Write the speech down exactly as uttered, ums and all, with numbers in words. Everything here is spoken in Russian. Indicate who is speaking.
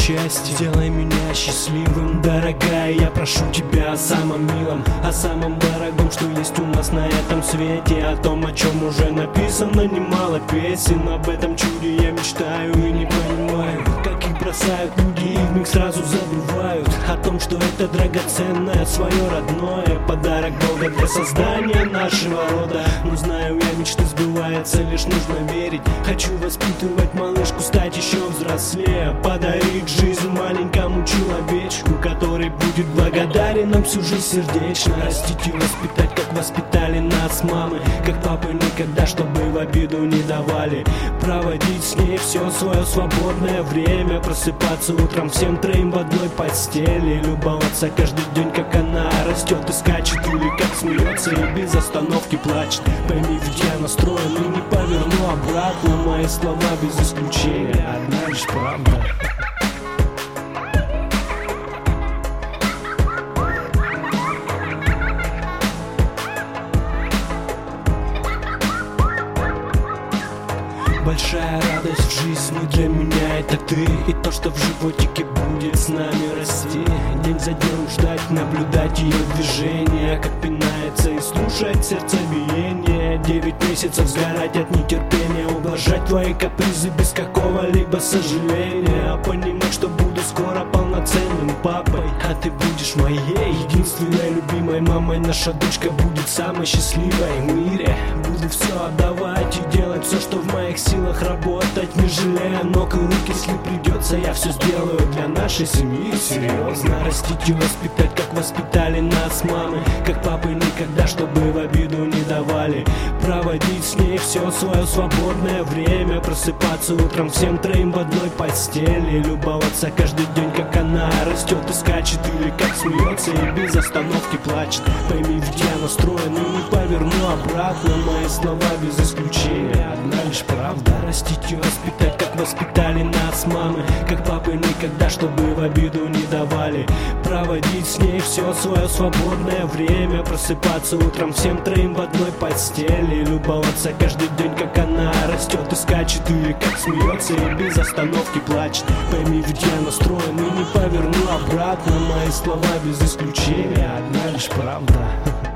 Speaker 1: счастье. Сделай меня счастливым, дорогая, я прошу тебя о самом милом, о самом дорогом, что есть у нас на этом свете. О том, о чем уже написано немало песен. Об этом чуде я мечтаю и не понимаю, как их бросают люди и вмиг сразу забывают о том, что это драгоценное, свое родное, подарок Бога для создания нашего рода. Но знаю я, мечты сбываются, лишь нужно верить. Хочу воспитывать малышку, стать еще взрослее, подарить жизнь маленькому человечку, который будет благодарен нам всю жизнь сердечно. Растить и воспитать, как воспитали нас мамы, как папы никогда, чтобы в обиду не давали. Проводить с ней все свое свободное время, просыпаться утром всем троим в одной постели, любоваться каждый день, как она растет и скачет, или как смеется и без остановки плачет. Пойми, ведь я настроен и не поверну обратно. Мои слова без исключения, одна лишь правда. Большая радость в жизни для меня — это ты, и то, что в животике будет с нами расти. День за днем ждать, наблюдать ее движение, как пинается и слушать сердцебиение. Девять месяцев сгорать от нетерпения, ублажать твои капризы без какого-либо сожаления, а понимать, что буду скоро полноценным папой, а ты будешь моей единственной любимой мамой. Наша дочка будет самой счастливой в мире. Буду все отдавать и делать все, что в моих силах, работать, не жалея ног и рук. Если придется, я все сделаю для нашей семьи. Серьезно, растить и воспитать, как воспитали нас мамы, как папы никогда, чтобы в обиду не давали. Проводить с ней все свое свободное время, просыпаться утром всем троим в одной постели, любоваться каждый день, как она растет и скачет, или как смеется и без остановки плачет. Пойми, ведь я настроен и не поверну обратно. Мои слова без исключения, одна лишь правда. Растить и воспитать, как воспитали нас мамы, как папы никогда, чтобы в обиду не давали. Проводить с ней все свое свободное время, просыпаться утром всем троим в одной постели, любоваться каждый день, как она растет и скачет, или как смеется и без остановки плачет. Пойми, ведь я настроен и не поверну обратно. Мои слова без исключения, одна лишь правда.